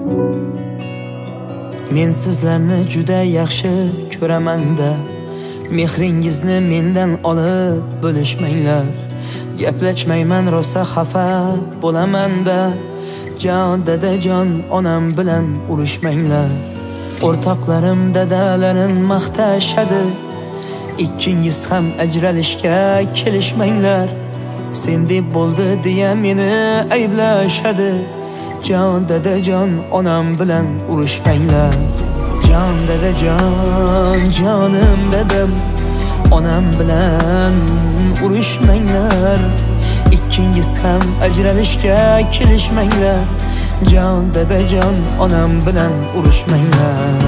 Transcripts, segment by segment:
Men sizlarni juda yaxshi ko'raman-da, mehringizni mendan olib bo'lishmanglar. Gaplashmayman, rosa xafa bo'laman-da, jon dadajon onam bilan urushmanglar. O'rtoqlarim dadalarim maqtashadi, ikkingiz ham ajralishga kelishmanglar. Sen deb bo'ldi deya meni ayblashadi, jon dadajon onam bilan urushmanglar. Jon dadajon jonim dadam, onam bilan urushmanglar. Ikkingiz ham ajralishga kelishmanglar, jon dadajon onam bilan urushmanglar.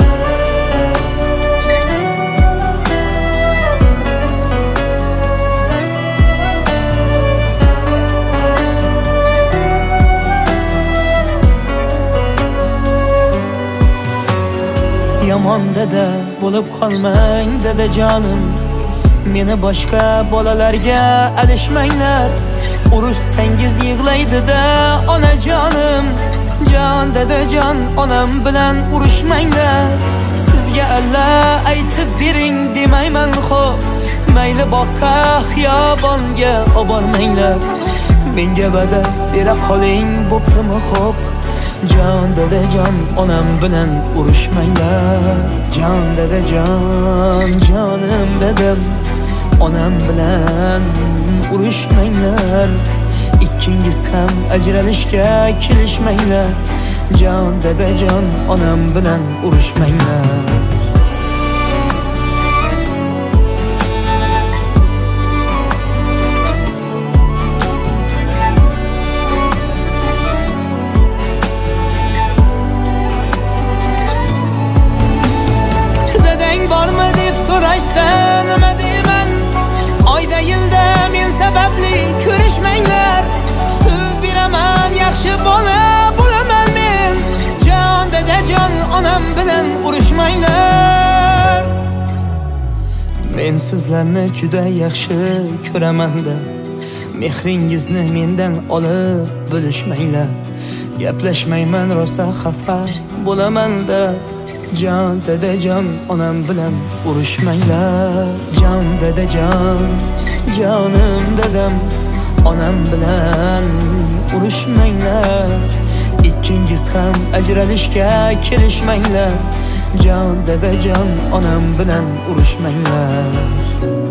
Yomon dada bo'lib qolmang dadajonim, meni boshqa bolalarga alishmanglar. Urushsangiz yig'laydi-da onajonim, jon dadajon onam bilan urushmanglar. Sizga Allah aytib bering demayman xo'p, mayli boqqa xiyobonga obormanglar. Menga va'da bera qoling bo'ptimi xo'p, jon dadajon onam bilan urushmanglar. Jon dadajon jonim dadam, onam bilan urushmanglar. Ikkingiz ham ajralishga kelishmanglar, jon dadajon onam bilan urushmanglar. Bormi deb so'rashsan nima deyman? Oyda yilda men sababli ko'rishmanglar. So'z beraman yaxshi bola bo'laman men, jon dadajon onam bilan urushmanglar. Men sizlarni juda yaxshi ko'raman-da, mehringizni mendan olib bo'lishmanglar. Gaplashmayman, rosa xafa bo'laman-da, jon dadajon onam bilan urushmanglar. Jon dadajon jonim dadam, onam bilan urushmanglar. Ikkingiz ham ajralishga kelishmanglar, jon dadajon onam bilan urushmanglar.